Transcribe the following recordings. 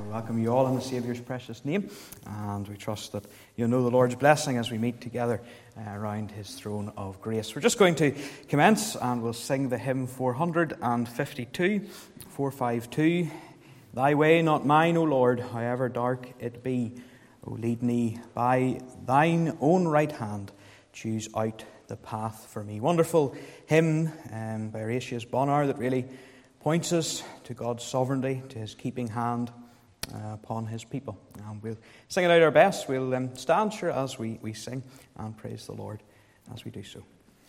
We welcome you all in the Saviour's precious name, and we trust that you'll know the Lord's blessing as we meet together around his throne of grace. We're just going to commence, and we'll sing the hymn 452, 452. Thy way, not mine, O Lord, however dark it be. O lead me by thine own right hand, choose out the path for me. Wonderful hymn by Horatius Bonar that really points us to God's sovereignty, to his keeping hand upon his people. And we'll sing it out our best. We'll stand sure as we sing and praise the Lord as we do so.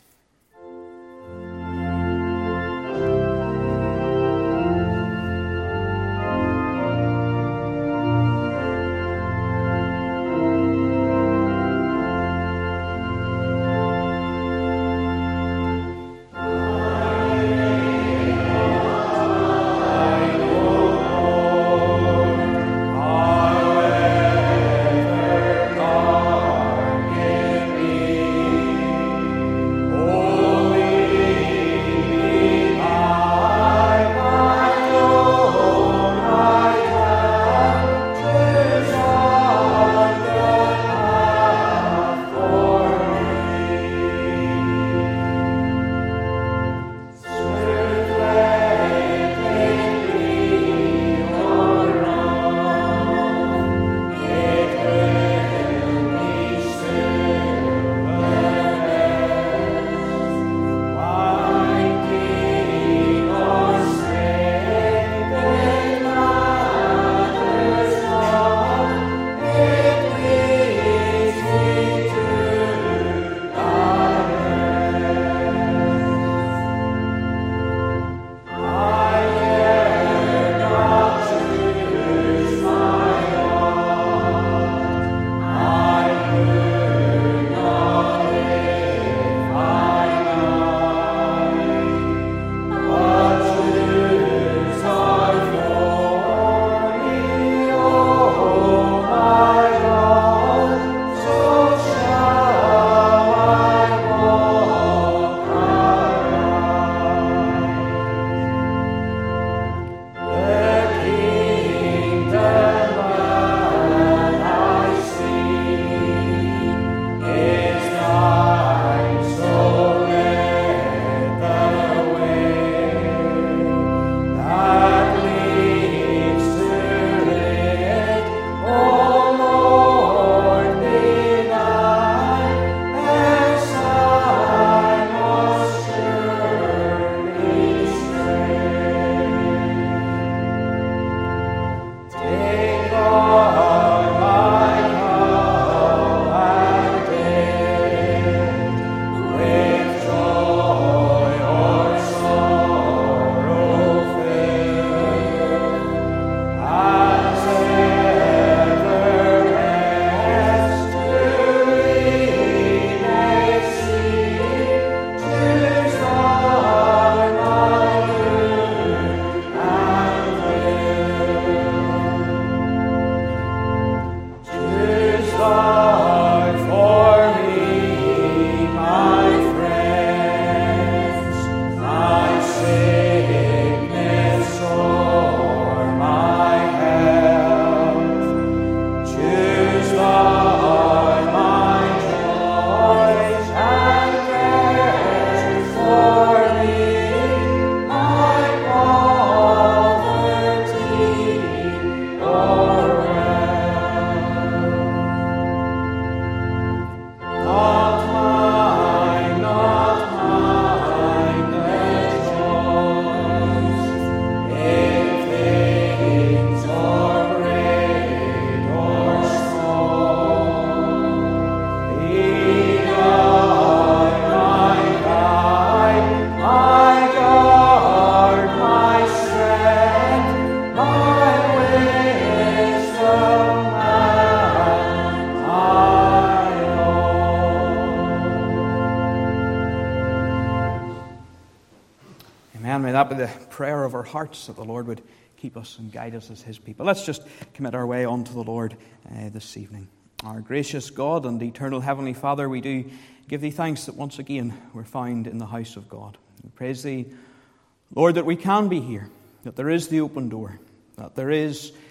Be the prayer of our hearts that the Lord would keep us and guide us as his people. Let's just commit our way unto the Lord this evening. Our gracious God and eternal Heavenly Father, we do give thee thanks that once again we're found in the house of God. We praise thee, Lord, that we can be here, that there is the open door, that there is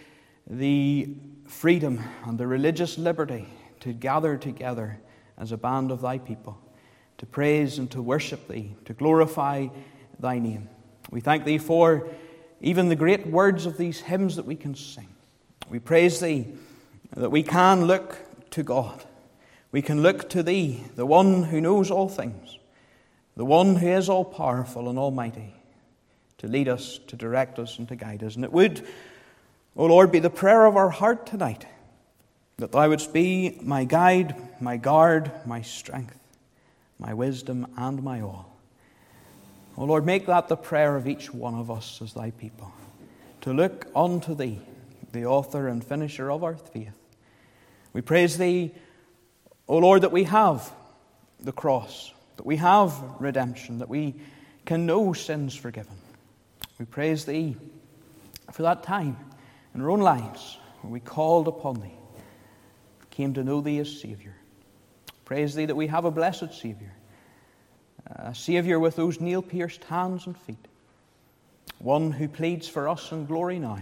the freedom and the religious liberty to gather together as a band of thy people, to praise and to worship thee, to glorify thy name. We thank thee for even the great words of these hymns that we can sing. We praise thee that we can look to God. We can look to thee, the one who knows all things, the one who is all powerful and almighty, to lead us, to direct us, and to guide us. And it would, O Lord, be the prayer of our heart tonight, that thou wouldst be my guide, my guard, my strength, my wisdom, and my all. O Lord, make that the prayer of each one of us as thy people, to look unto thee, the author and finisher of our faith. We praise thee, O Lord, that we have the cross, that we have redemption, that we can know sins forgiven. We praise thee for that time in our own lives where we called upon thee, came to know thee as Saviour. Praise thee that we have a blessed Saviour, a Saviour with those nail-pierced hands and feet, one who pleads for us in glory now.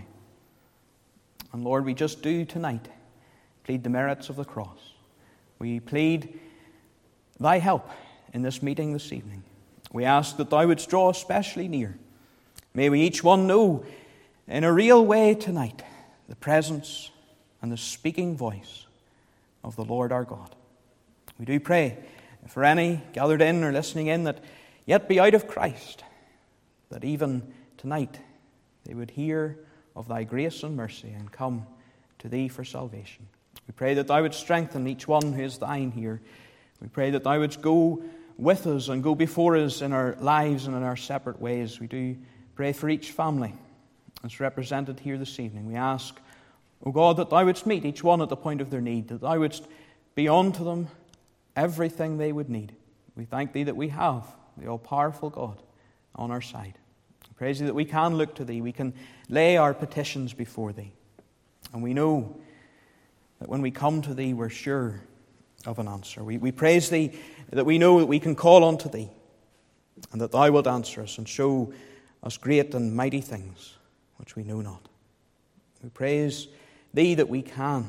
And Lord, we just do tonight plead the merits of the cross. We plead thy help in this meeting this evening. We ask that thou wouldst draw especially near. May we each one know in a real way tonight the presence and the speaking voice of the Lord our God. We do pray for any gathered in or listening in that yet be out of Christ, that even tonight they would hear of thy grace and mercy and come to thee for salvation. We pray that thou wouldst strengthen each one who is thine here. We pray that thou wouldst go with us and go before us in our lives and in our separate ways. We do pray for each family that's represented here this evening. We ask, O God, that thou wouldst meet each one at the point of their need, that thou wouldst be unto them everything they would need. We thank thee that we have the all-powerful God on our side. We praise thee that we can look to thee, we can lay our petitions before thee. And we know that when we come to thee, we're sure of an answer. We praise thee that we know that we can call unto thee, and that thou wilt answer us and show us great and mighty things which we know not. We praise thee that we can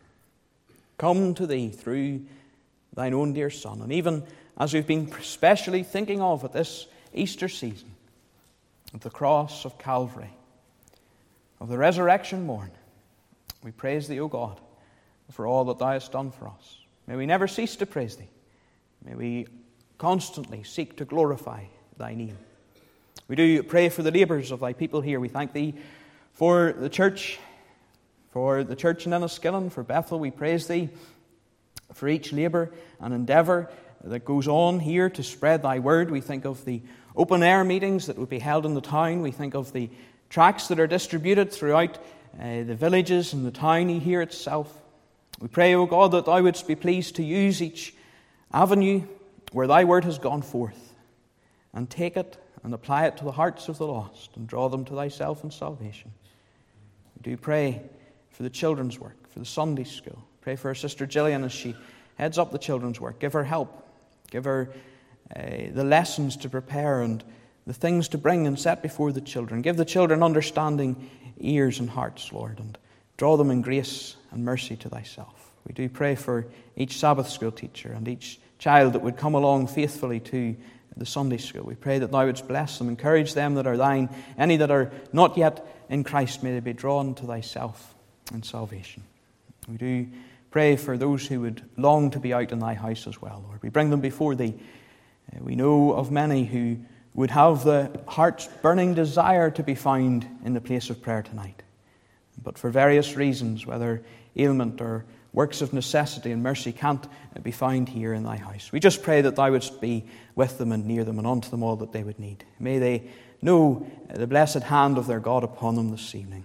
come to thee through thine own dear Son. And even as we've been specially thinking of at this Easter season, of the cross of Calvary, of the resurrection morn, we praise thee, O God, for all that thou hast done for us. May we never cease to praise thee. May we constantly seek to glorify thy name. We do pray for the labours of thy people here. We thank thee for the church in Enniskillen, for Bethel. We praise thee for each labour and endeavour that goes on here to spread thy word. We think of the open-air meetings that would be held in the town. We think of the tracts that are distributed throughout the villages and the town here itself. We pray, O God, that thou wouldst be pleased to use each avenue where thy word has gone forth and take it and apply it to the hearts of the lost and draw them to thyself in salvation. We do pray for the children's work, for the Sunday school. Pray for our sister Gillian as she heads up the children's work. Give her help. Give her the lessons to prepare and the things to bring and set before the children. Give the children understanding ears and hearts, Lord, and draw them in grace and mercy to thyself. We do pray for each Sabbath school teacher and each child that would come along faithfully to the Sunday school. We pray that thou wouldst bless them, encourage them that are thine. Any that are not yet in Christ, may they be drawn to thyself in salvation. We do pray for those who would long to be out in thy house as well, Lord. We bring them before thee. We know of many who would have the heart's burning desire to be found in the place of prayer tonight, but for various reasons, whether ailment or works of necessity and mercy, can't be found here in thy house. We just pray that thou wouldst be with them and near them and unto them all that they would need. May they know the blessed hand of their God upon them this evening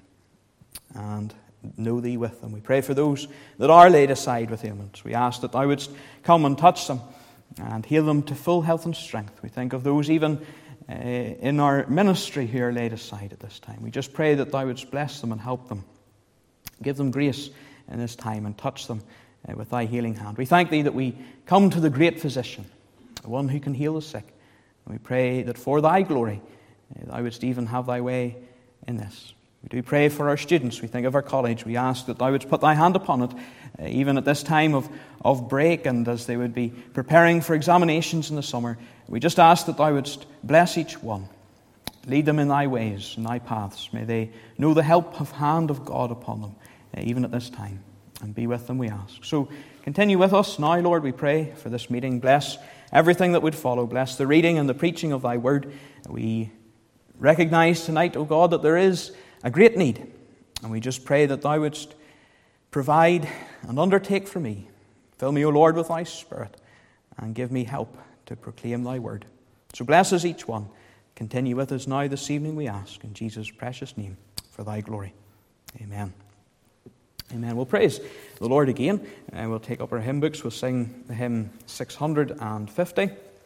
and know thee with them. We pray for those that are laid aside with ailments. We ask that thou wouldst come and touch them and heal them to full health and strength. We think of those even in our ministry who are laid aside at this time. We just pray that thou wouldst bless them and help them. Give them grace in this time and touch them with thy healing hand. We thank thee that we come to the great physician, the one who can heal the sick. And we pray that for thy glory thou wouldst even have thy way in this. We do pray for our students. We think of our college. We ask that thou wouldst put thy hand upon it, even at this time of break and as they would be preparing for examinations in the summer. We just ask that thou wouldst bless each one. Lead them in thy ways, in thy paths. May they know the help of hand of God upon them, even at this time. And be with them, we ask. So continue with us now, Lord, we pray, for this meeting. Bless everything that would follow. Bless the reading and the preaching of thy word. We recognize tonight, O God, that there is a great need. And we just pray that thou wouldst provide and undertake for me. Fill me, O Lord, with thy Spirit, and give me help to proclaim thy word. So bless us each one. Continue with us now this evening, we ask, in Jesus' precious name, for thy glory. Amen. Amen. We'll praise the Lord again, and we'll take up our hymn books. We'll sing the hymn 650.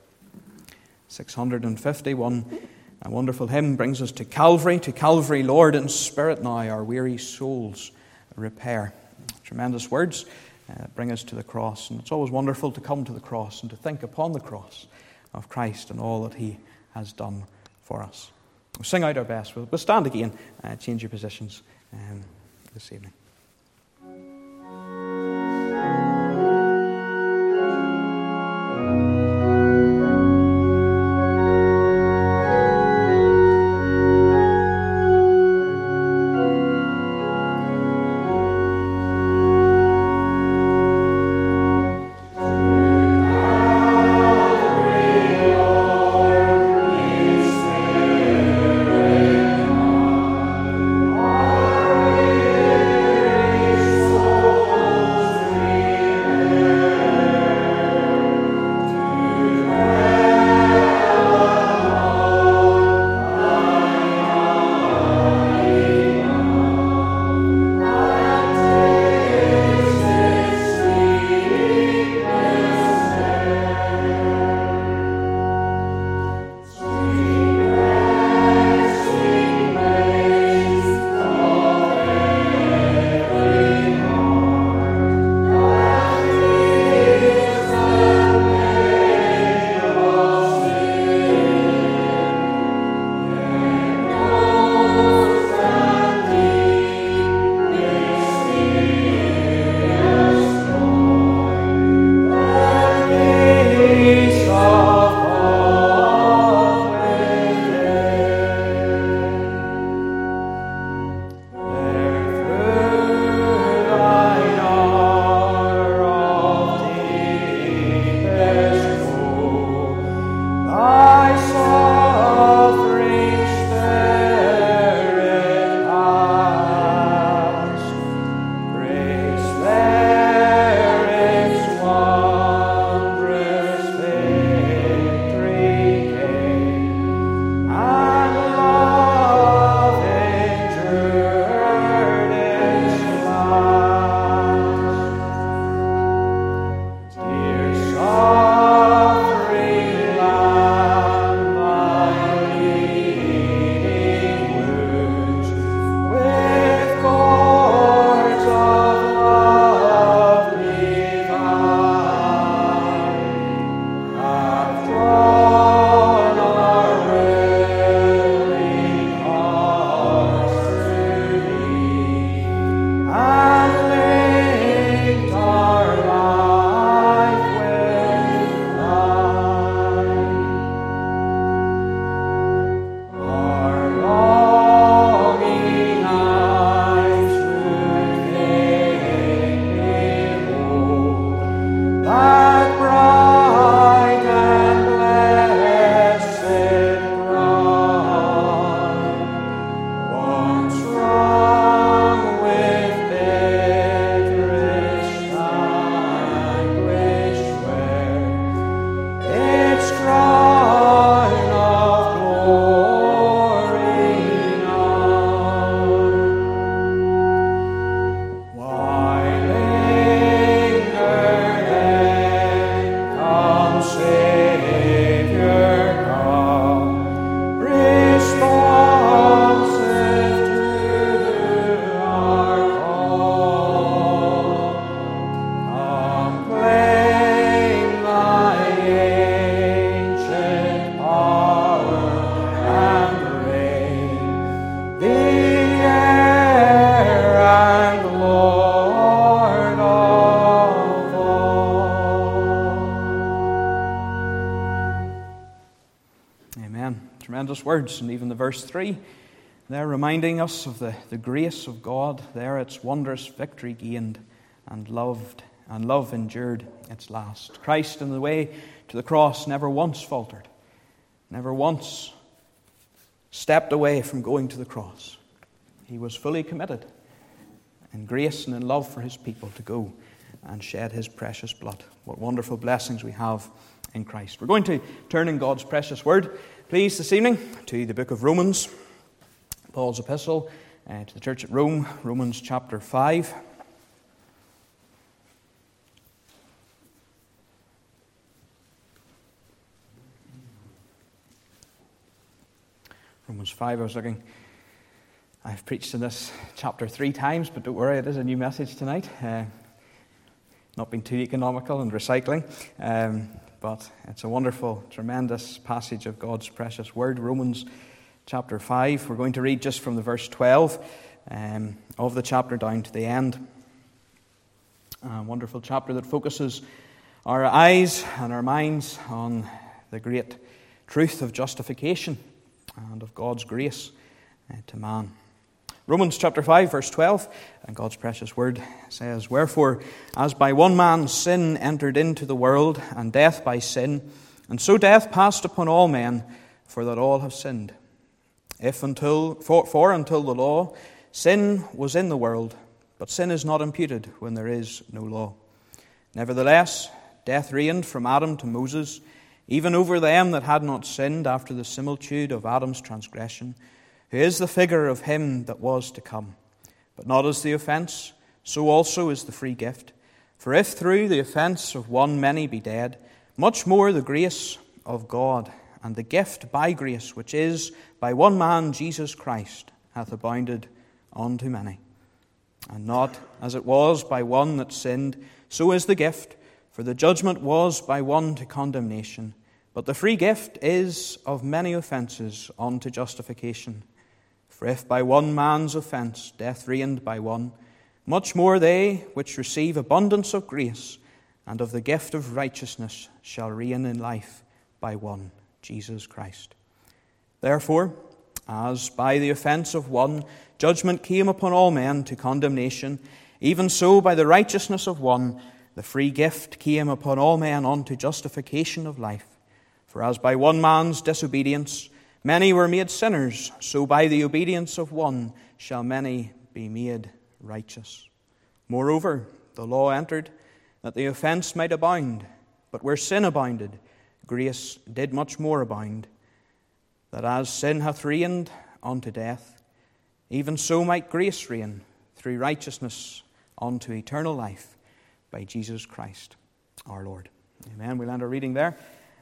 651. A wonderful hymn brings us to Calvary, Lord, in spirit now, our weary souls repair. Tremendous words bring us to the cross, and it's always wonderful to come to the cross and to think upon the cross of Christ and all that he has done for us. We'll sing out our best. We'll stand again, change your positions this evening. Our tremendous words. And even the verse 3, they're reminding us of the grace of God. There its wondrous victory gained and love endured its last. Christ in the way to the cross never once faltered, never once stepped away from going to the cross. He was fully committed in grace and in love for his people to go and shed his precious blood. What wonderful blessings we have in Christ. We're going to turn in God's precious word, please, this evening to the book of Romans, Paul's epistle to the church at Rome, Romans chapter 5. Romans 5, I was looking. I've preached in this chapter 3 times, but don't worry, it is a new message tonight. Not being too economical and recycling, but it's a wonderful, tremendous passage of God's precious word. Romans chapter 5. We're going to read just from the verse 12 of the chapter down to the end. A wonderful chapter that focuses our eyes and our minds on the great truth of justification and of God's grace to man. Romans chapter 5, verse 12, and God's precious word says, "Wherefore, as by one man sin entered into the world, and death by sin, and so death passed upon all men, for that all have sinned. Until the law, sin was in the world, but sin is not imputed when there is no law. Nevertheless, death reigned from Adam to Moses, even over them that had not sinned after the similitude of Adam's transgression, who is the figure of him that was to come. But not as the offense, so also is the free gift. For if through the offense of one many be dead, much more the grace of God and the gift by grace, which is by one man Jesus Christ, hath abounded unto many. And not as it was by one that sinned, so is the gift. For the judgment was by one to condemnation, but the free gift is of many offences unto justification. For if by one man's offence death reigned by one, much more they which receive abundance of grace and of the gift of righteousness shall reign in life by one, Jesus Christ. Therefore, as by the offence of one judgment came upon all men to condemnation, even so by the righteousness of one the free gift came upon all men unto justification of life. For as by one man's disobedience many were made sinners, so by the obedience of one shall many be made righteous. Moreover, the law entered, that the offence might abound. But where sin abounded, grace did much more abound, that as sin hath reigned unto death, even so might grace reign through righteousness unto eternal life, by Jesus Christ our Lord." Amen. We'll end our reading there.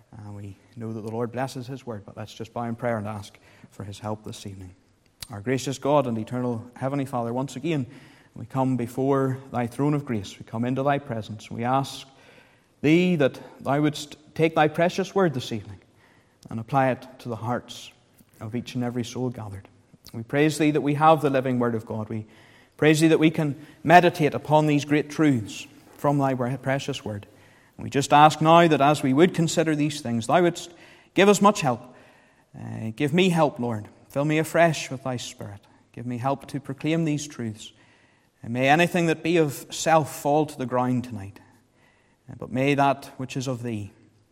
We know that the Lord blesses his word, but let's just bow in prayer and ask for his help this evening. Our gracious God and eternal Heavenly Father, once again, we come before thy throne of grace. We come into thy presence. We ask thee that thou wouldst take thy precious word this evening and apply it to the hearts of each and every soul gathered. We praise thee that we have the living word of God. We praise thee that we can meditate upon these great truths from thy precious word. And we just ask now that as we would consider these things, thou wouldst give us much help. Give me help, Lord. Fill me afresh with thy Spirit. Give me help to proclaim these truths. And may anything that be of self fall to the ground tonight. But may that which is of thee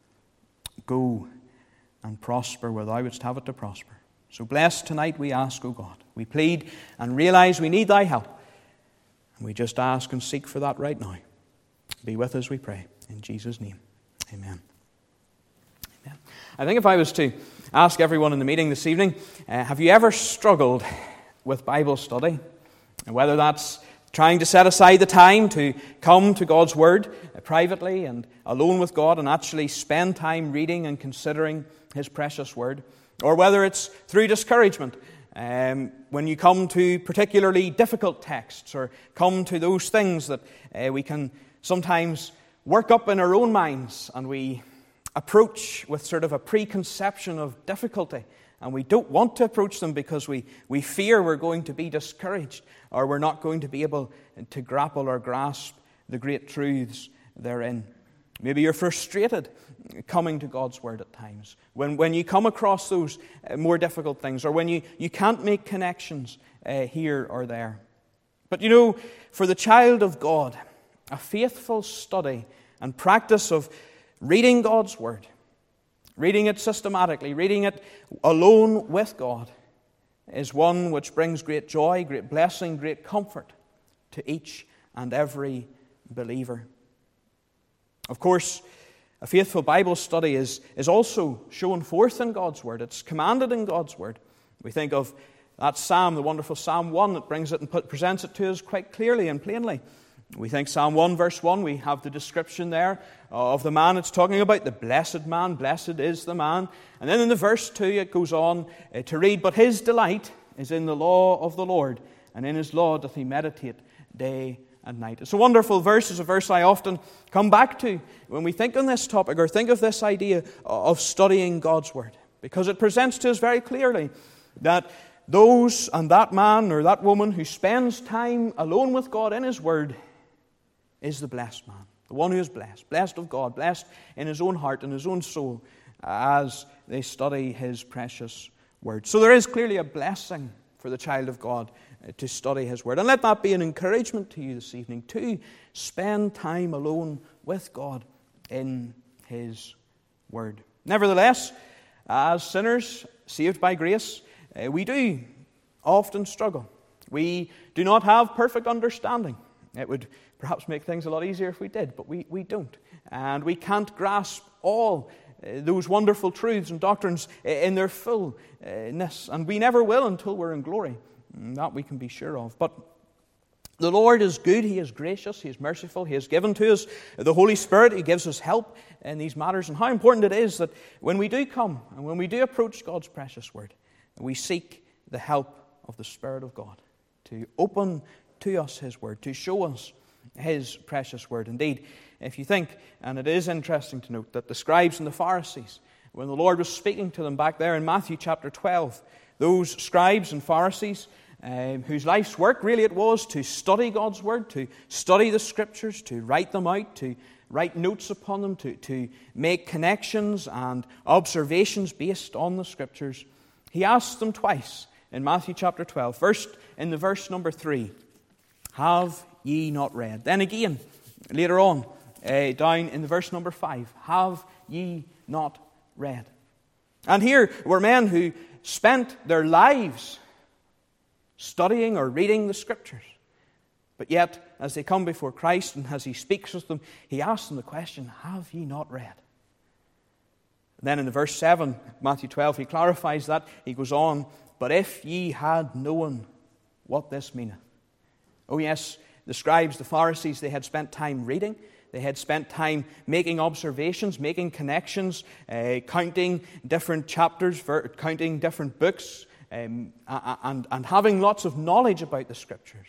go and prosper where thou wouldst have it to prosper. So bless tonight, we ask, O God. We plead and realize we need thy help. And we just ask and seek for that right now. Be with us, we pray. In Jesus' name, amen. Amen. I think if I was to ask everyone in the meeting this evening, have you ever struggled with Bible study? And whether that's trying to set aside the time to come to God's Word privately and alone with God and actually spend time reading and considering His precious Word, or whether it's through discouragement when you come to particularly difficult texts or come to those things that we can sometimes work up in our own minds and we approach with sort of a preconception of difficulty, and we don't want to approach them because we fear we're going to be discouraged or we're not going to be able to grapple or grasp the great truths therein. Maybe you're frustrated coming to God's Word at times. When you come across those more difficult things, or when you can't make connections here or there. But you know, for the child of God, a faithful study and practice of reading God's Word, reading it systematically, reading it alone with God, is one which brings great joy, great blessing, great comfort to each and every believer. Of course, a faithful Bible study is also shown forth in God's Word. It's commanded in God's Word. We think of that psalm, the wonderful Psalm 1, that brings it and presents it to us quite clearly and plainly. We think Psalm 1, verse 1, we have the description there of the man it's talking about, the blessed man, blessed is the man. And then in the verse 2 it goes on to read, but his delight is in the law of the Lord, and in his law doth he meditate day and night. It's a wonderful verse. It's a verse I often come back to when we think on this topic or think of this idea of studying God's Word, because it presents to us very clearly that those and that man or that woman who spends time alone with God in His Word is the blessed man, the one who is blessed of God, blessed in his own heart and his own soul as they study His precious Word. So there is clearly a blessing for the child of God to study His Word. And let that be an encouragement to you this evening to spend time alone with God in His Word. Nevertheless, as sinners saved by grace, we do often struggle. We do not have perfect understanding. It would perhaps make things a lot easier if we did, but we don't. And we can't grasp all those wonderful truths and doctrines in their fullness. And we never will until we're in glory. That we can be sure of. But the Lord is good. He is gracious. He is merciful. He has given to us the Holy Spirit. He gives us help in these matters. And how important it is that when we do come and when we do approach God's precious Word, we seek the help of the Spirit of God to open to us His Word, to show us His precious Word. Indeed, if you think, and it is interesting to note that the scribes and the Pharisees, when the Lord was speaking to them back there in Matthew chapter 12, those scribes and Pharisees, whose life's work really it was to study God's Word, to study the Scriptures, to write them out, to write notes upon them, to make connections and observations based on the Scriptures. He asked them twice in Matthew chapter 12. First, in the verse number 3, have ye not read? Then again, later on, down in the verse number 5, have ye not read? And here were men who spent their lives studying or reading the Scriptures. But yet, as they come before Christ and as He speaks with them, He asks them the question, have ye not read? And then in the verse 7, Matthew 12, He clarifies that. He goes on, but if ye had known what this meaneth. Oh yes, the scribes, the Pharisees, they had spent time reading. They had spent time making observations, making connections, counting different chapters, counting different books, and having lots of knowledge about the Scriptures.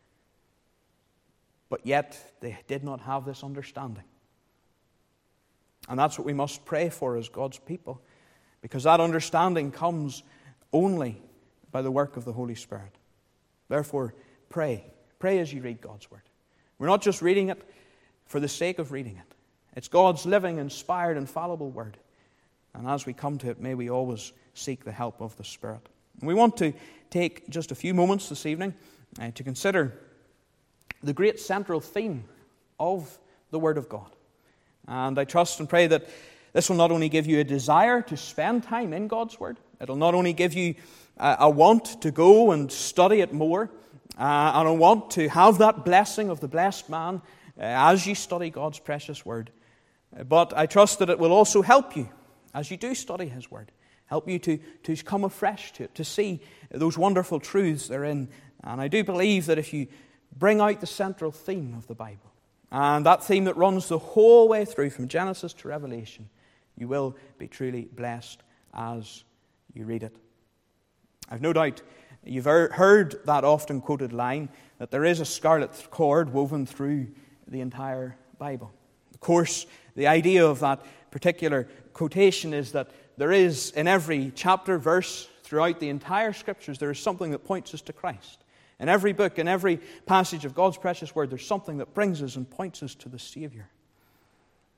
But yet, they did not have this understanding. And that's what we must pray for as God's people, because that understanding comes only by the work of the Holy Spirit. Therefore, pray. Pray as you read God's Word. We're not just reading it for the sake of reading it. It's God's living, inspired, infallible Word. And as we come to it, may we always seek the help of the Spirit. And we want to take just a few moments this evening to consider the great central theme of the Word of God. And I trust and pray that this will not only give you a desire to spend time in God's Word, it'll not only give you a want to go and study it more, and a want to have that blessing of the blessed man as you study God's precious Word, but I trust that it will also help you as you do study His Word, help you to come afresh to it, to see those wonderful truths therein. And I do believe that if you bring out the central theme of the Bible, and that theme that runs the whole way through from Genesis to Revelation, you will be truly blessed as you read it. I've no doubt you've heard that often quoted line that there is a scarlet cord woven through the entire Bible. Of course, the idea of that particular quotation is that there is, in every chapter, verse, throughout the entire Scriptures, there is something that points us to Christ. In every book, in every passage of God's precious Word, there's something that brings us and points us to the Savior.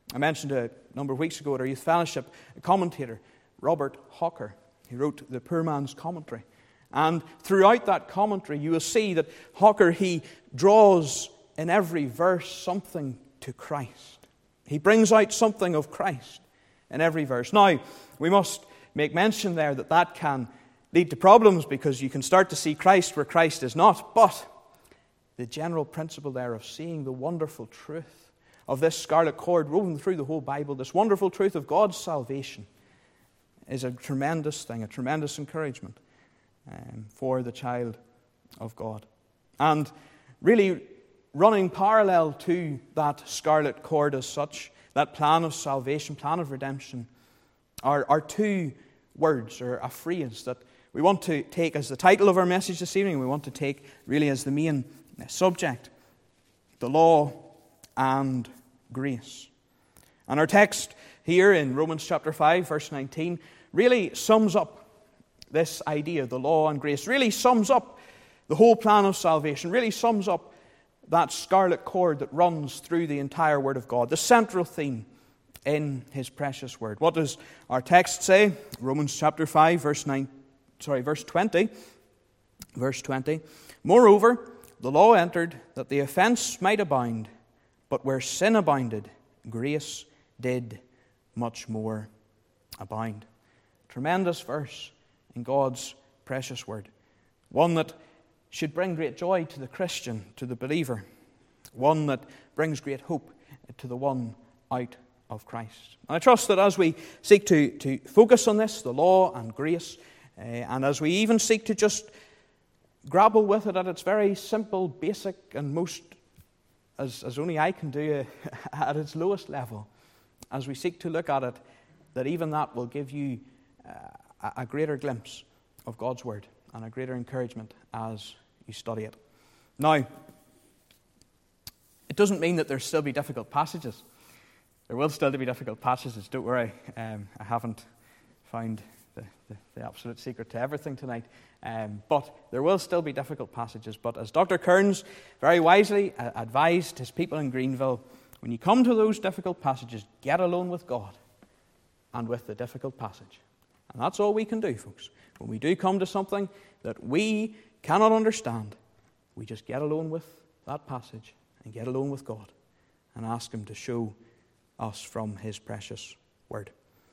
I mentioned a number of weeks ago at our youth fellowship a commentator, Robert Hawker. He wrote the Poor Man's Commentary. And throughout that commentary, you will see that Hawker, he draws in every verse something to Christ. He brings out something of Christ in every verse. Now, we must make mention there that that can lead to problems because you can start to see Christ where Christ is not. But the general principle there of seeing the wonderful truth of this scarlet cord woven through the whole Bible, this wonderful truth of God's salvation, is a tremendous thing, a tremendous encouragement for the child of God. And really running parallel to that scarlet cord as such, that plan of salvation, plan of redemption, are two words or a phrase that we want to take as the title of our message this evening. We want to take really as the main subject: the law and grace. And our text here in Romans chapter 5, verse 19, really sums up this idea, the law and grace, really sums up the whole plan of salvation, really sums up that scarlet cord that runs through the entire Word of God, the central theme in His precious Word. What does our text say? Romans chapter 5, verse 20. Verse 20. Moreover, the law entered that the offense might abound, but where sin abounded, grace did much more abound. Tremendous verse in God's precious Word. One that should bring great joy to the Christian, to the believer. One that brings great hope to the one out of Christ. And I trust that as we seek to focus on this, the law and grace, and as we even seek to just grapple with it at its very simple, basic, and most, as only I can do, at its lowest level, as we seek to look at it, that even that will give you a greater glimpse of God's Word and a greater encouragement as you study it. Now, it doesn't mean that there'll still be difficult passages. There will still be difficult passages, don't worry. I haven't found the absolute secret to everything tonight. But there will still be difficult passages. But as Dr. Kearns very wisely advised his people in Greenville, when you come to those difficult passages, get alone with God and with the difficult passage. And that's all we can do, folks. When we do come to something that we cannot understand, we just get alone with that passage and get alone with God and ask Him to show us from His precious Word.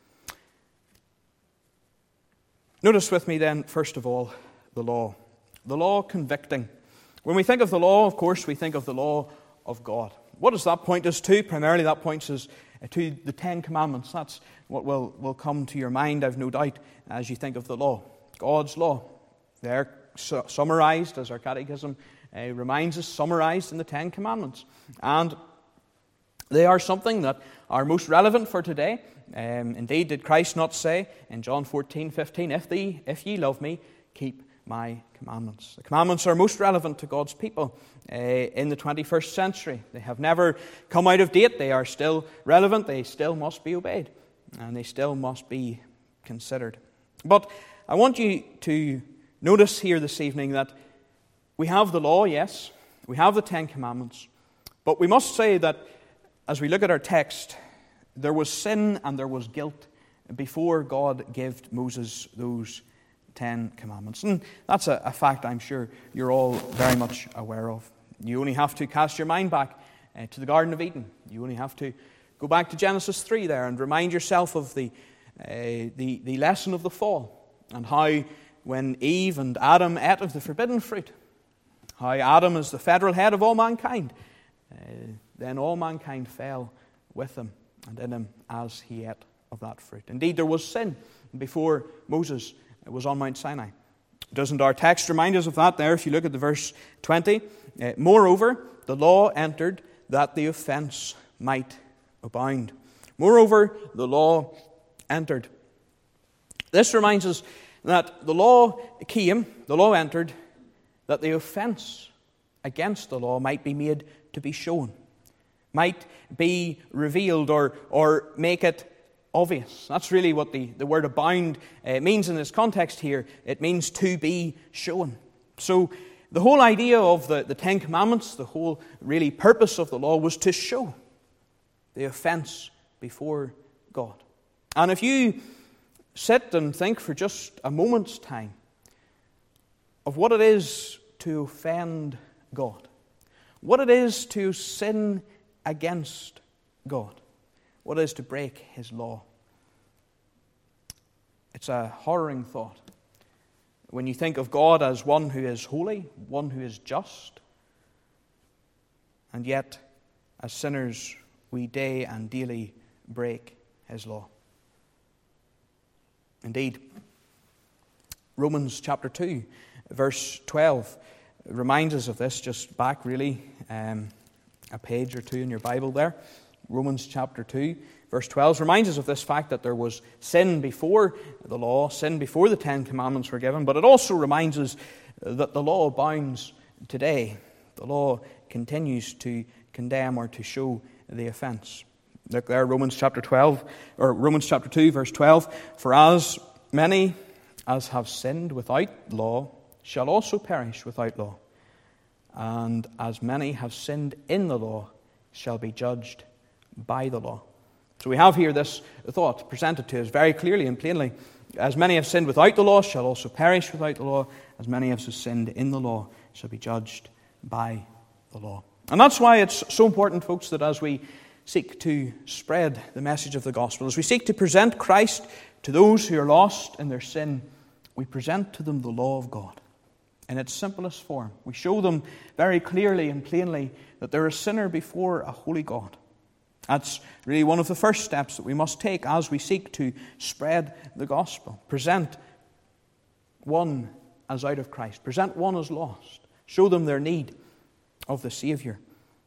Notice with me then, first of all, the law. The law convicting. When we think of the law, of course, we think of the law of God. What does that point us to? Primarily that points us to the Ten Commandments. That's what will come to your mind, I've no doubt, as you think of the law. God's law. They're summarized, as our catechism reminds us, summarized in the Ten Commandments. And they are something that are most relevant for today. Indeed, did Christ not say in John 14:15, if ye love me, keep my commandments. The commandments are most relevant to God's people in the 21st century. They have never come out of date. They are still relevant. They still must be obeyed. And they still must be considered. But I want you to notice here this evening that we have the law, yes. We have the Ten Commandments. But we must say that as we look at our text, there was sin and there was guilt before God gave Moses those 10 Commandments. And that's a fact I'm sure you're all very much aware of. You only have to cast your mind back to the Garden of Eden. You only have to go back to Genesis 3 there and remind yourself of the lesson of the fall and how when Eve and Adam ate of the forbidden fruit, how Adam is the federal head of all mankind, then all mankind fell with him and in him as he ate of that fruit. Indeed, there was sin before Moses was on Mount Sinai. Doesn't our text remind us of that there? If you look at the verse 20, moreover, the law entered that the offense might abound. Moreover, the law entered. This reminds us that the law entered that the offense against the law might be made to be shown, might be revealed or make it obvious. That's really what the word abound means in this context here. It means to be shown. So the whole idea of the Ten Commandments, the whole really purpose of the law was to show the offense before God. And if you sit and think for just a moment's time of what it is to offend God, what it is to sin against God, what it is to break His law, it's a horroring thought. When you think of God as one who is holy, one who is just, and yet, as sinners, we day and daily break His law. Indeed, Romans chapter 2, verse 12, reminds us of this, just back really a page or two in your Bible there. Romans chapter 2, verse 12 reminds us of this fact that there was sin before the law, sin before the Ten Commandments were given, but it also reminds us that the law abounds today. The law continues to condemn or to show the offense. Look there, Romans chapter 2, verse 12. For as many as have sinned without law shall also perish without law, and as many have sinned in the law shall be judged by the law. So we have here this thought presented to us very clearly and plainly. As many have sinned without the law shall also perish without the law. As many have sinned in the law shall be judged by the law. And that's why it's so important, folks, that as we seek to spread the message of the gospel, as we seek to present Christ to those who are lost in their sin, we present to them the law of God in its simplest form. We show them very clearly and plainly that they're a sinner before a holy God. That's really one of the first steps that we must take as we seek to spread the gospel. Present one as out of Christ. Present one as lost. Show them their need of the Saviour.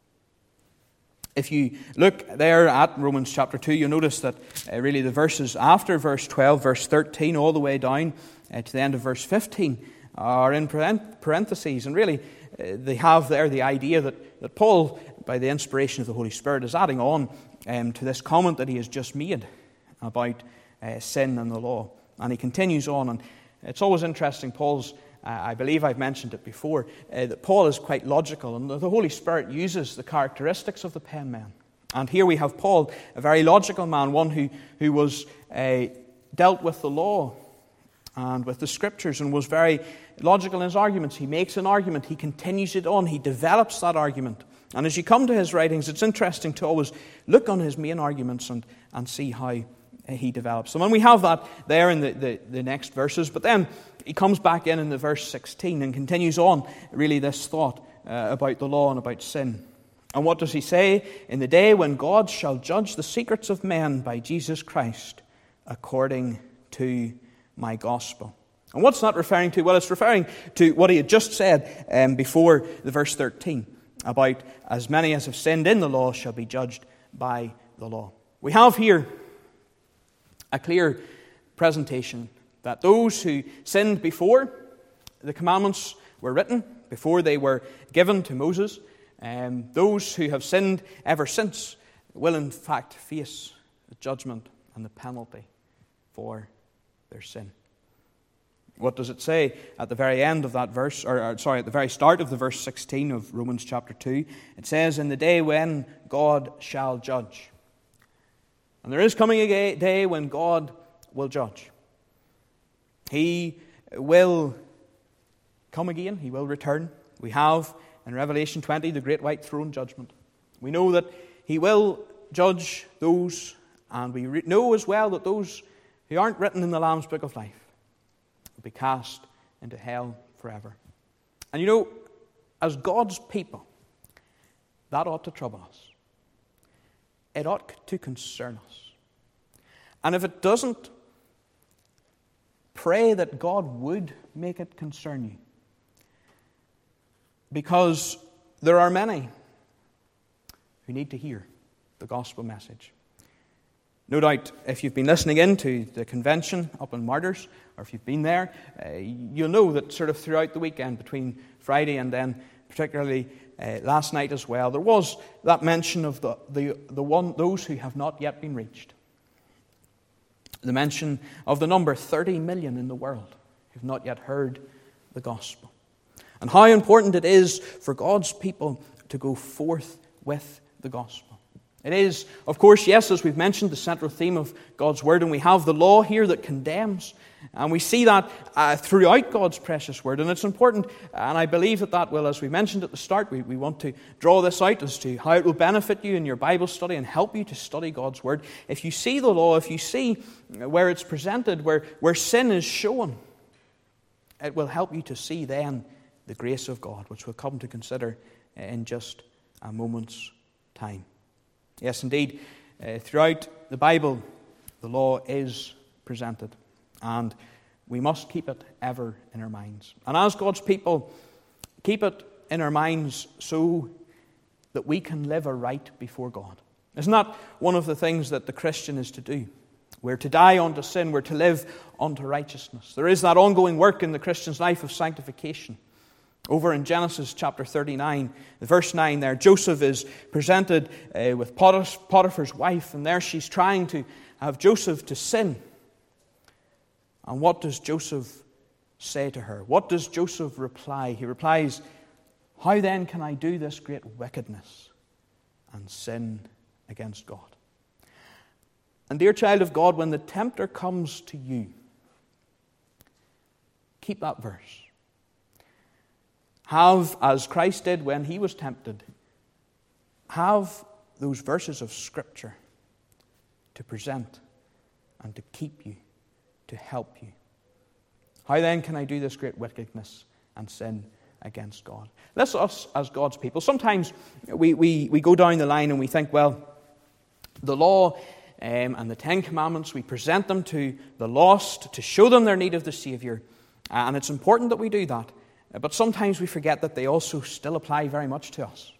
If you look there at Romans chapter 2, you'll notice that really the verses after verse 12, verse 13, all the way down to the end of verse 15 are in parentheses. And really, they have there the idea that Paul, by the inspiration of the Holy Spirit, is adding on to this comment that he has just made about sin and the law. And he continues on, and it's always interesting, Paul's, I believe I've mentioned it before, that Paul is quite logical, and the Holy Spirit uses the characteristics of the penman. And here we have Paul, a very logical man, one who was dealt with the law and with the Scriptures and was very logical in his arguments. He makes an argument, he continues it on, he develops that argument. And as you come to his writings, it's interesting to always look on his main arguments and see how he develops them. And we have that there in the next verses. But then he comes back in the verse 16 and continues on really this thought about the law and about sin. And what does he say? In the day when God shall judge the secrets of men by Jesus Christ according to my gospel. And what's that referring to? Well, it's referring to what he had just said before the verse 13 about as many as have sinned in the law shall be judged by the law. We have here a clear presentation that those who sinned before the commandments were written, before they were given to Moses, those who have sinned ever since will in fact face the judgment and the penalty for their sin. What does it say at the very end of that verse, at the very start of the verse 16 of Romans chapter 2? It says, in the day when God shall judge. And there is coming a day when God will judge. He will come again. He will return. We have in Revelation 20 the great white throne judgment. We know that He will judge those, and we know as well that those who aren't written in the Lamb's Book of Life will be cast into hell forever. And you know, as God's people, that ought to trouble us. It ought to concern us. And if it doesn't, pray that God would make it concern you. Because there are many who need to hear the gospel message. No doubt, if you've been listening in to the convention up in Martyrs, or if you've been there, you'll know that sort of throughout the weekend, between Friday and then particularly last night as well, there was that mention of those who have not yet been reached. The mention of the number 30 million in the world who have not yet heard the gospel. And how important it is for God's people to go forth with the gospel. It is, of course, yes, as we've mentioned, the central theme of God's Word, and we have the law here that condemns. And we see that throughout God's precious Word, and it's important, and I believe that will, as we mentioned at the start, we want to draw this out as to how it will benefit you in your Bible study and help you to study God's Word. If you see the law, if you see where it's presented, where sin is shown, it will help you to see then the grace of God, which we'll come to consider in just a moment's time. Yes, indeed, throughout the Bible, the law is presented, and we must keep it ever in our minds. And as God's people, keep it in our minds so that we can live aright before God. Isn't that one of the things that the Christian is to do? We're to die unto sin, we're to live unto righteousness. There is that ongoing work in the Christian's life of sanctification. Over in Genesis chapter 39, verse 9 there, Joseph is presented with Potiphar's wife, and there she's trying to have Joseph to sin. And what does Joseph say to her? What does Joseph reply? He replies, "How then can I do this great wickedness and sin against God?" And dear child of God, when the tempter comes to you, keep that verse. Have, as Christ did when he was tempted, have those verses of Scripture to present and to keep you, to help you. How then can I do this great wickedness and sin against God? Let's us, as God's people, sometimes we go down the line and we think, well, the law and the Ten Commandments, we present them to the lost to show them their need of the Savior. And it's important that we do that. But sometimes we forget that they also still apply very much to us.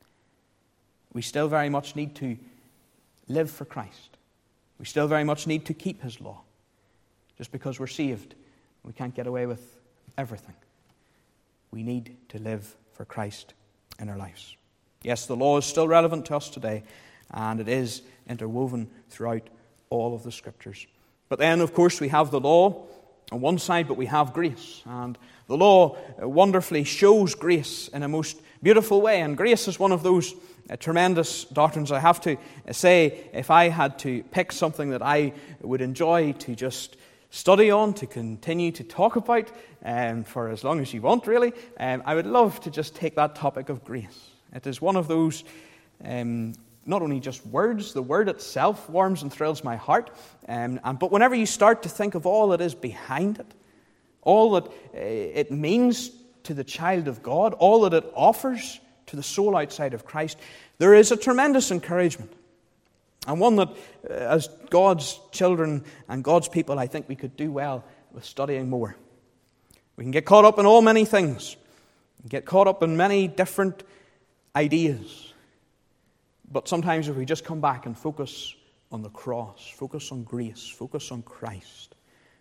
We still very much need to live for Christ. We still very much need to keep His law. Just because we're saved, we can't get away with everything. We need to live for Christ in our lives. Yes, the law is still relevant to us today, and it is interwoven throughout all of the Scriptures. But then, of course, we have the law on one side, but we have grace. And the law wonderfully shows grace in a most beautiful way. And grace is one of those tremendous doctrines. I have to say, if I had to pick something that I would enjoy to just study on, to continue to talk about for as long as you want, really, I would love to just take that topic of grace. It is one of those not only just words, the word itself warms and thrills my heart, but whenever you start to think of all that is behind it, all that it means to the child of God, all that it offers to the soul outside of Christ, there is a tremendous encouragement. And one that, as God's children and God's people, I think we could do well with studying more. We can get caught up in all many things, get caught up in many different ideas. But sometimes if we just come back and focus on the cross, focus on grace, focus on Christ,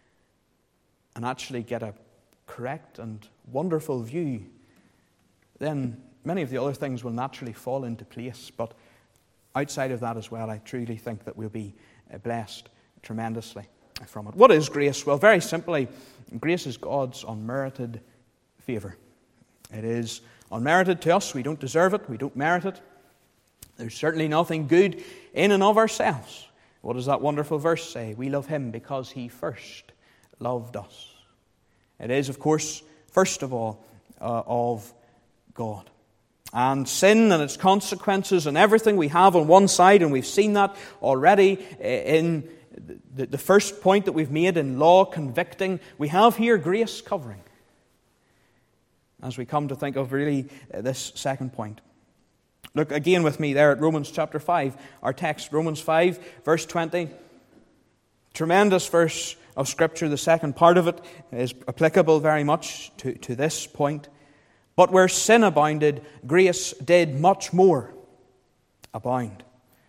and actually get a correct and wonderful view, then many of the other things will naturally fall into place. But outside of that as well, I truly think that we'll be blessed tremendously from it. What is grace? Well, very simply, grace is God's unmerited favor. It is unmerited to us. We don't deserve it. We don't merit it. There's certainly nothing good in and of ourselves. What does that wonderful verse say? We love Him because He first loved us. It is, of course, first of all, of God. And sin and its consequences and everything we have on one side, and we've seen that already in the first point that we've made in law convicting, we have here grace covering. As we come to think of really this second point. Look again with me there at Romans chapter 5, our text, Romans 5, verse 20. Tremendous verse of Scripture. The second part of it is applicable very much to this point. But where sin abounded, grace did much more abound.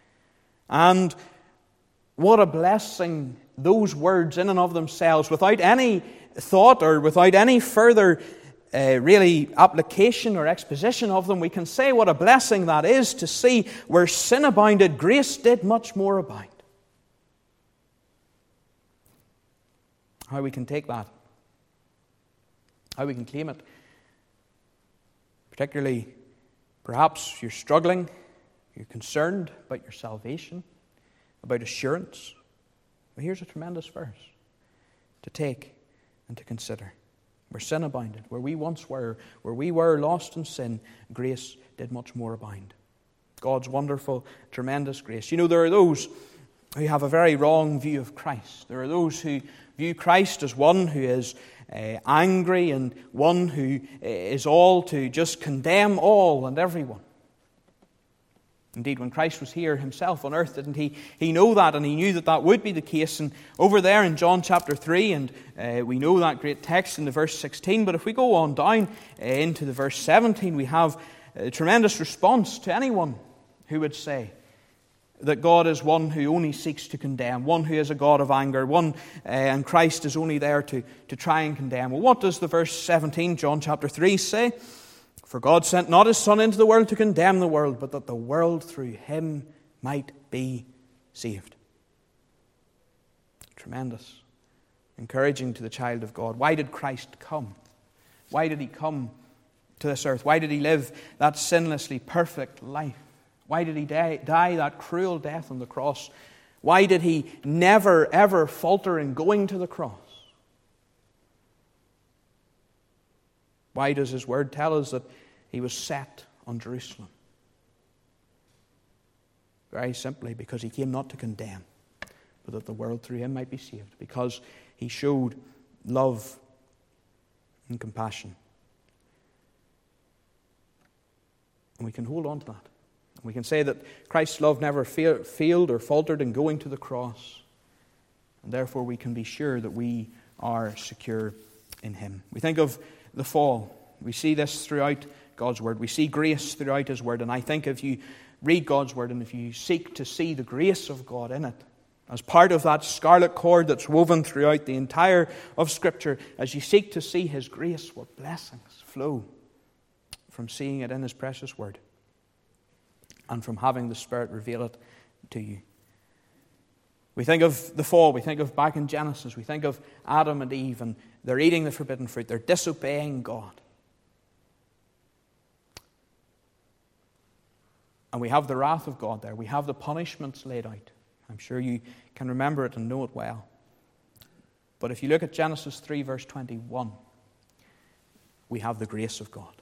And what a blessing those words in and of themselves, without any thought or without any further really application or exposition of them, we can say what a blessing that is to see where sin abounded, grace did much more abound. How we can take that, how we can claim it. Particularly, perhaps you're struggling You're concerned about your salvation, about assurance. Well, here's a tremendous verse to take and to consider. Where sin abounded, where we once were, where we were lost in sin, grace did much more abound. God's wonderful, tremendous grace. You know, there are those who have a very wrong view of Christ. There are those who view Christ as one who is angry and one who is all to just condemn all and everyone. Indeed, when Christ was here himself on earth, didn't he know that, and he knew that that would be the case. And over there in John chapter 3, and we know that great text in the verse 16, but if we go on down into the verse 17, we have a tremendous response to anyone who would say that God is one who only seeks to condemn, one who is a God of anger, and Christ is only there to try and condemn. Well, what does the verse 17, John chapter 3, say? For God sent not his Son into the world to condemn the world, but that the world through him might be saved. Tremendous. Encouraging to the child of God. Why did Christ come? Why did he come to this earth? Why did he live that sinlessly perfect life? Why did he die that cruel death on the cross? Why did he never, ever falter in going to the cross? Why does his word tell us that he was set on Jerusalem? Very simply, because he came not to condemn, but that the world through him might be saved. Because he showed love and compassion. And we can hold on to that. We can say that Christ's love never failed or faltered in going to the cross. And therefore we can be sure that we are secure in him. We think of the fall. We see this throughout God's word. We see grace throughout his word. And I think if you read God's word and if you seek to see the grace of God in it, as part of that scarlet cord that's woven throughout the entire of Scripture, as you seek to see his grace, what blessings flow from seeing it in his precious word and from having the Spirit reveal it to you. We think of the fall. We think of back in Genesis. We think of Adam and Eve, and they're eating the forbidden fruit. They're disobeying God. And we have the wrath of God there. We have the punishments laid out. I'm sure you can remember it and know it well. But if you look at Genesis 3, verse 21, we have the grace of God.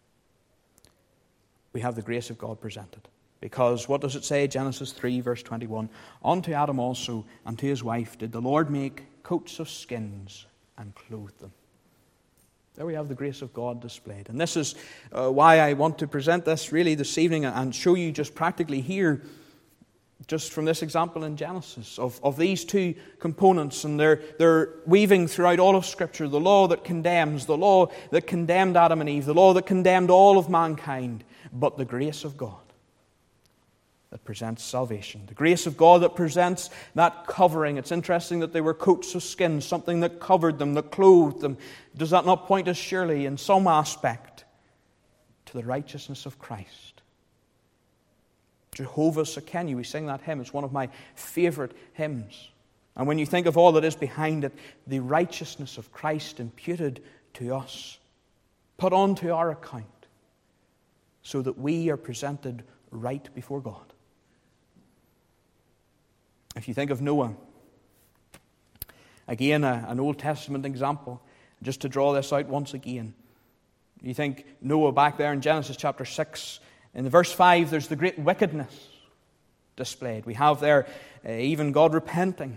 We have the grace of God presented. Because what does it say? Genesis 3, verse 21. Unto Adam also and to his wife did the Lord make coats of skins and clothe them. There we have the grace of God displayed. And this is why I want to present this really this evening and show you just practically here, just from this example in Genesis, of these two components. And they're weaving throughout all of Scripture. The law that condemns, the law that condemned Adam and Eve, the law that condemned all of mankind, but the grace of God that presents salvation. The grace of God that presents that covering. It's interesting that they were coats of skin, something that covered them, that clothed them. Does that not point us surely in some aspect to the righteousness of Christ? Jehovah Sekenu, we sing that hymn. It's one of my favorite hymns. And when you think of all that is behind it, the righteousness of Christ imputed to us, put onto our account, so that we are presented right before God. If you think of Noah, again, an Old Testament example, just to draw this out once again. You think Noah back there in Genesis chapter 6, in the verse 5, there's the great wickedness displayed. We have there even God repenting.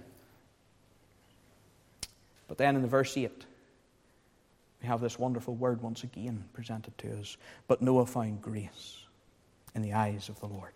But then in the verse 8, we have this wonderful word once again presented to us. But Noah found grace in the eyes of the Lord.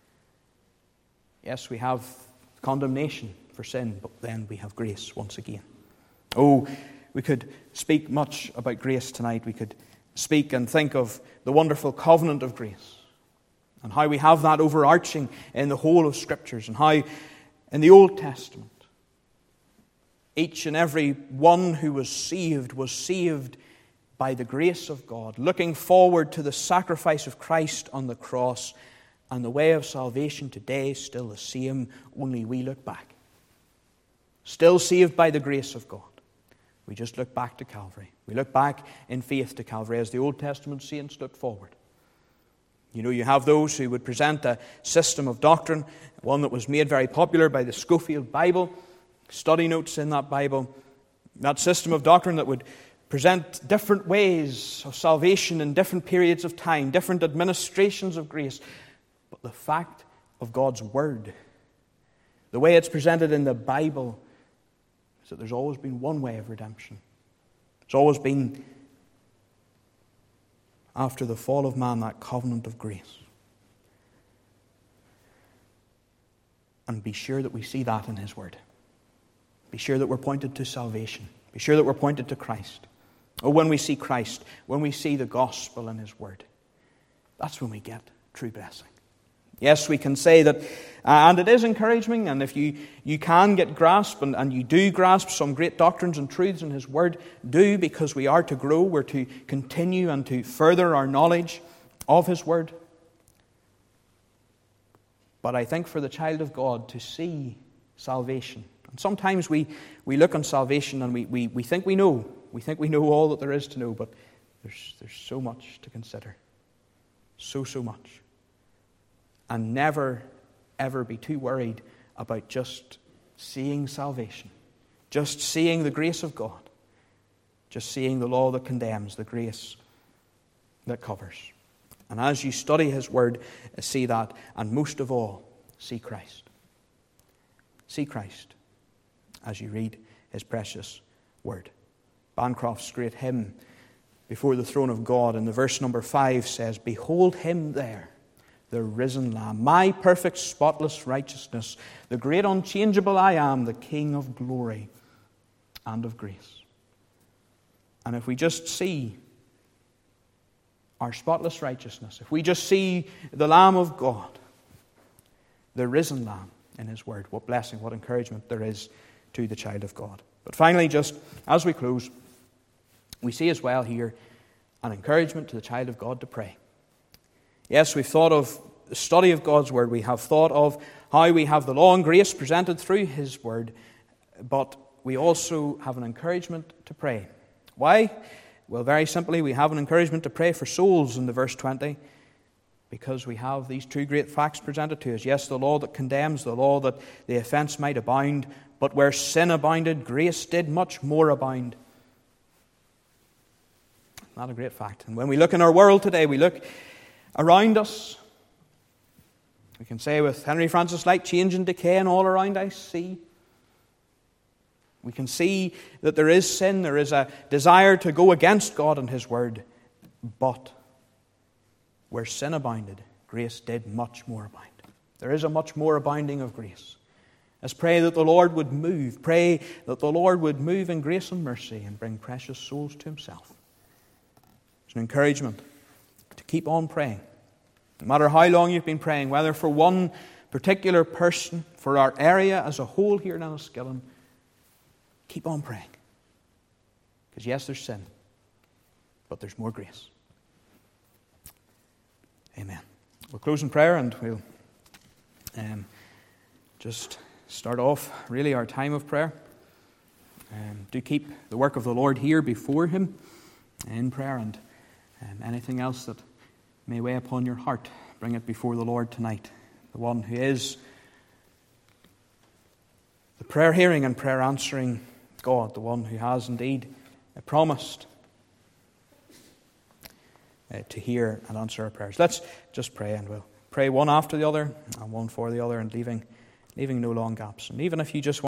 Yes, we have condemnation for sin, but then we have grace once again. Oh, we could speak much about grace tonight. We could speak and think of the wonderful covenant of grace and how we have that overarching in the whole of Scriptures, and how in the Old Testament each and every one who was saved by the grace of God, looking forward to the sacrifice of Christ on the cross. And the way of salvation today is still the same, only we look back. Still saved by the grace of God. We just look back to Calvary. We look back in faith to Calvary as the Old Testament saints looked forward. You know, you have those who would present a system of doctrine, one that was made very popular by the Scofield Bible, study notes in that Bible, that system of doctrine that would present different ways of salvation in different periods of time, different administrations of grace. But the fact of God's Word, the way it's presented in the Bible, is that there's always been one way of redemption. It's always been, after the fall of man, that covenant of grace. And be sure that we see that in His Word. Be sure that we're pointed to salvation. Be sure that we're pointed to Christ. Oh, when we see Christ, when we see the gospel in His Word, that's when we get true blessing. Yes, we can say that, and it is encouraging, and if you can get grasp, and you do grasp some great doctrines and truths in His Word, do, because we are to grow, we're to continue and to further our knowledge of His Word. But I think for the child of God to see salvation, and sometimes we look on salvation and we think we know. We think we know all that there is to know, but there's so much to consider. So much. And never, ever be too worried about just seeing salvation, just seeing the grace of God, just seeing the law that condemns, the grace that covers. And as you study His Word, see that, and most of all, see Christ. See Christ as you read His precious Word. Bancroft's great hymn, Before the Throne of God, in the verse number 5 says, "Behold Him there, the risen Lamb, my perfect spotless righteousness, the great unchangeable I Am, the King of glory and of grace." And if we just see our spotless righteousness, if we just see the Lamb of God, the risen Lamb in His Word, what blessing, what encouragement there is to the child of God. But finally, just as we close, we see as well here an encouragement to the child of God to pray. Yes, we've thought of the study of God's Word. We have thought of how we have the law and grace presented through His Word. But we also have an encouragement to pray. Why? Well, very simply, we have an encouragement to pray for souls in the verse 20. Because we have these two great facts presented to us. Yes, the law that condemns, the law that the offense might abound. But where sin abounded, grace did much more abound. Not a great fact. And when we look in our world today, we look around us, we can say with Henry Francis Lyte, change and decay, and all around I see. We can see that there is sin, there is a desire to go against God and His Word. But where sin abounded, grace did much more abound. There is a much more abounding of grace. Let's pray that the Lord would move. Pray that the Lord would move in grace and mercy and bring precious souls to Himself. It's an encouragement to keep on praying. No matter how long you've been praying, whether for one particular person, for our area as a whole here in Enniskillen, keep on praying. Because yes, there's sin, but there's more grace. Amen. We'll close in prayer and we'll just start off really our time of prayer. Do keep the work of the Lord here before Him in prayer, and anything else that may weigh upon your heart, bring it before the Lord tonight. The one who is the prayer hearing and prayer answering God, the one who has indeed promised to hear and answer our prayers. Let's just pray, and we'll pray one after the other and one for the other, and leaving no long gaps. And even if you just want